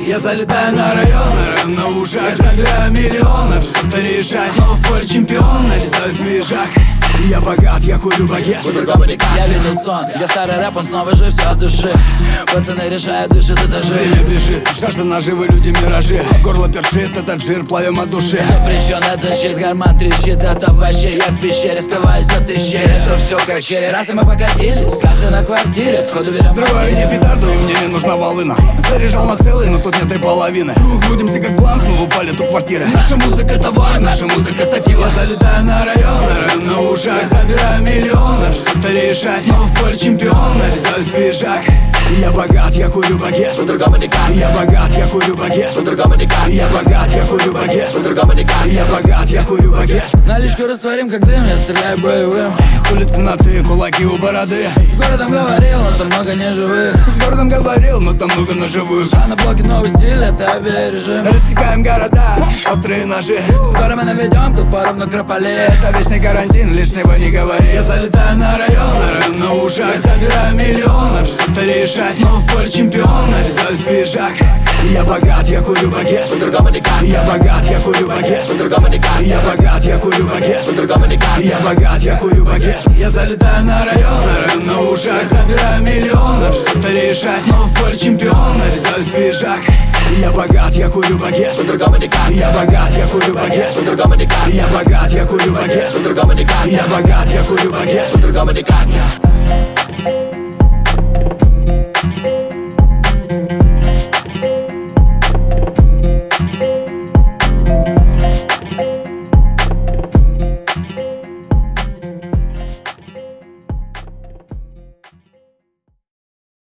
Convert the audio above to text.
Я залетаю на район на ушах. Я забираю миллионы, что-то решать. Снова в поле чемпион, нарезаю свежак. Я богат, я курю багет. По-другому никак. Я видел сон, где старый рэп, он снова жив, все от души. Пацаны решают, дышат этажи. Время бежит, жажда наживы, люди миражи. Горло першит, этот жир плавим от души. Запрещен это щит, гарман трещит, это вообще. Я в пещере скрываюсь от тысячи. Это все как черри. Раз и мы покатились, кассы на квартире. Сходу берем взрываю не петарду, и мне не нужна волына. Заряжал на целый, но тут нет и половины. Крутимся как план, мы упали тут квартиры. Наша музыка товар, наша музыка сатива. Я залетаю на район на ушах. Я забираю миллионы, что-то решать. Снова в поле чемпион, нарезаю свежак. Я богат, я курю багет. По-другому никак. Я богат, я курю багет. По-другому никак. Я богат, я курю багет. По-другому никак. Я богат, я курю багет. Наличку растворим, как дым, я стреляю боевым. С улицы на ты, кулаки у бороды. С городом говорил, но там много неживых. С городом говорил, но там много ножевых. А на блоке новый стиль, это авиарежим. Рассекаем города, острые ножи. Скоро мы наведем тут пару в Накрополе. Это вечный карантин, лишнего не говори. Я залетаю на район на ушах. Я забираю миллионы, что-то решать. Снова в поле чемпион, нарезаю свежак. Я богат, я курю багет. По-другому никак. Я богат, я курю багет. По-другому никак. Я богат, я курю багет. По-другому никак. Я богат, я курю багет. Я залетаю на район на ушах. Я забираю миллионы, что-то решать. Снова в поле чемпион, нарезаю свежак. Я богат, я курю багет. По-другому никак. Я богат, я курю багет. По-другому никак. Я богат, я курю багет. По-другому никак. Я богат, я курю багет. По-другому никак.